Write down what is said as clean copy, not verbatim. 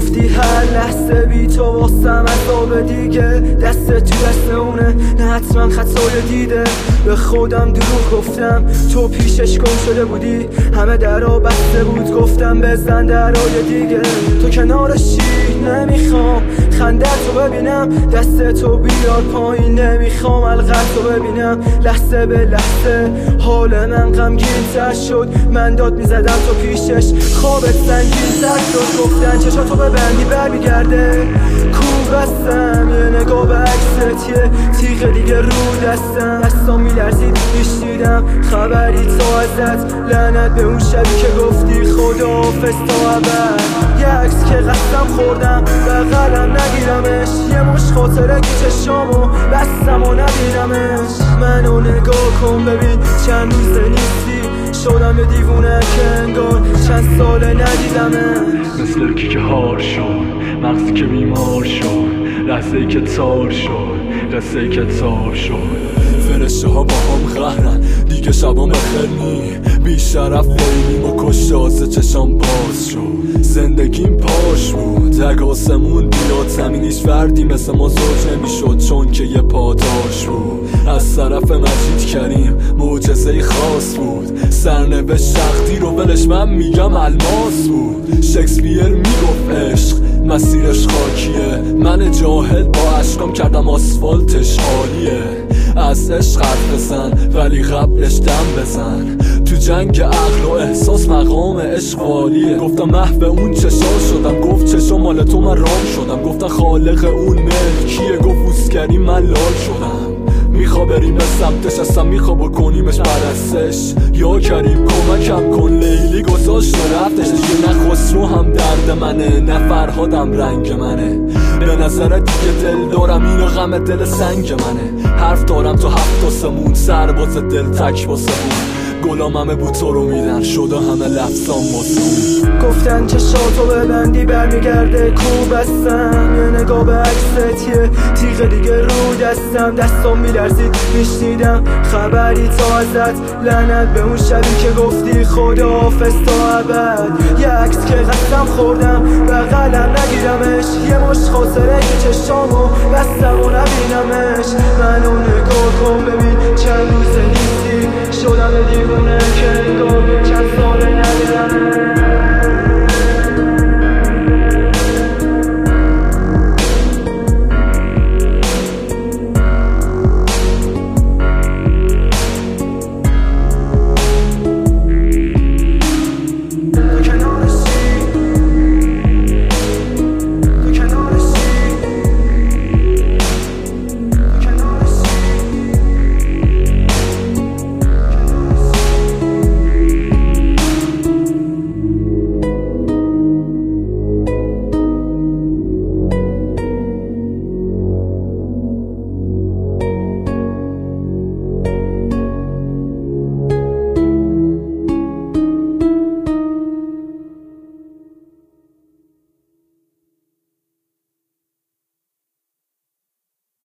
گفتی هر لحظه بی تو واسم عذاب دیگه، دست تو دست اونه نه حتما خطای دیده. به خودم دروغ گفتم تو پیشش گم شده بودی، همه درا بسته بود گفتم بزن درای دیگه. تو کنارشی نمیخوام خنده تو ببینم، دست تو بیار پایین نمیخوام القد تو ببینم. لحظه به لحظه حال من غمگین تر شد، من داد میزدم تو پیشش خوابت سنگین تر شد. گفتن چشاتو ببندی برمیگرده کو بستم، یه نگاه به عکست یه تیغ دیگه رو دستم میلرزید میشنیدم خبری تا ازت، لعنت به اون شبی که گفتی خداحافظ تا ابد. یه عکس که قسم خوردم بغلم نگیرمش، یه مش خاطره که چشامو بستم و ندیدمش. منو نگاه کن ببین چند روزه نیستی، شدم یه دیوونه که انگار چند ساله ندیدمش. مثل کی که هار شد، مغزی که بیمار شد، لحظه‌ای که تار شد، قصه‌ای که تار شد. فرشته ها با هم قهرن دیگه شبام بخیر نی، بی شرف باییم و کشتازه چشم باز شد. زندگیم پاش بود اگه آسمون بیاد زمین هیچ فردی مثل ما زوج نمیشد، چون که یه پاداش بود. از طرف مجید کریم معجزه خاص بود، سرنوشت شخصی رو ولش من میگم الماس بود. شکسپیر میگفت عشق مسیرش خاکیه، من جاهل با عشقام کردم آسفالتش عالیه. از عشق حرف بزن ولی قبلش دم بزن، تو جنگ عقل و احساس مقام عشق والیه. گفتم محو اون چشا شدم، گفت چشا مال تو من رام شدم. گفتم خالق اون ملکیه، گفت اوسکری من لال شدم. میخوا بریم به سمتش اصلا میخوا بکنیمش پرستش، یا کریم کمکم کن لیلی گذاشت و رفتش. دیگه نه خسرو هم درد منه نه فرهادم رنگ منه، به نظرت دیگه دل دارم اینو غم دل سنگ منه. حرف دارم تو هفت آسمون سرباز دل تک واسه بود، گلام همه بود تو رو میدن شده همه لفظام واسه بود. گفتن چشاتو ببندی برمیگرده کو بستم، یه نگاه به عکست یه تیغ دیگه رو دستم میلرزید میشنیدم خبری تا ازت، لعنت به اون شبی که گفتی خداحافظ تا ابد. یه عکس که قسم خوردم بغلم نگیرمش، یه مش خاطره که چشامو بستم و نبینمش. منو نگاه کن ببین چند روزه نیستی، شدم دیوونه